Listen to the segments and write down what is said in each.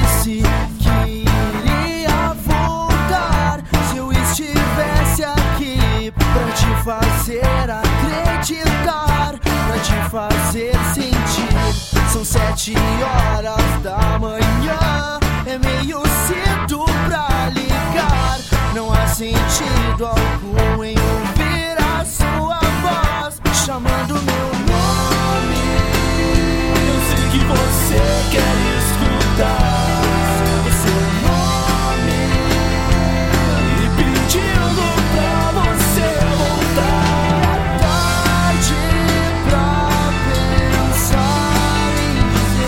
disse que iria voltar. Se eu estivesse aqui pra te fazer acreditar, pra te fazer sentir. São 7 horas da manhã, é meio cedo pra ligar. Não há sentido algum em ouvir a sua voz chamando meu nome. Eu sei que você quer escutar o seu nome e pedindo pra você voltar. É tarde pra pensar em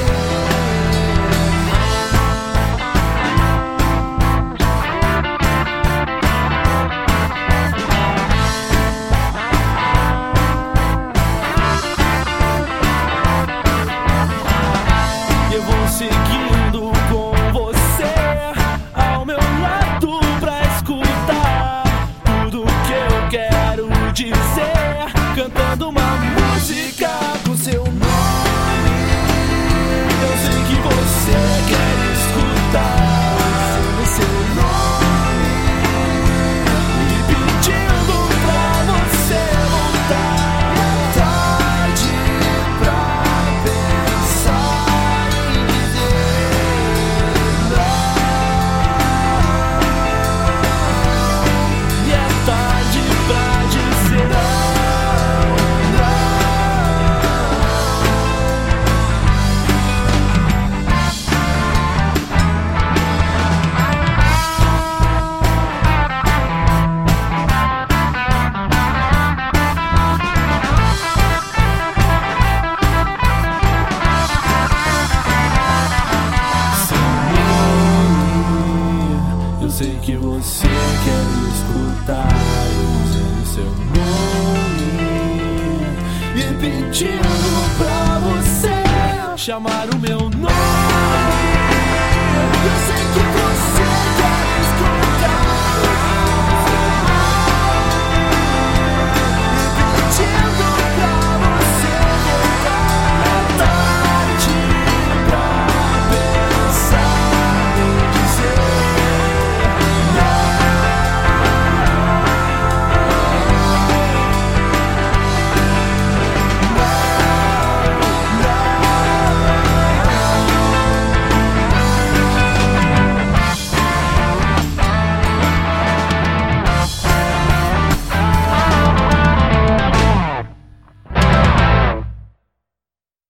Eu vou seguindo com você ao meu lado pra escutar tudo que eu quero dizer, cantando uma música com seu nome. Eu sei que você quer escutar O seu nome e pedindo pra você voltar. é tarde pra pensar em dizer E é tarde pra dizer não. Eu sei que você quer escutar o seu nome e pedindo pra você chamar o meu nome.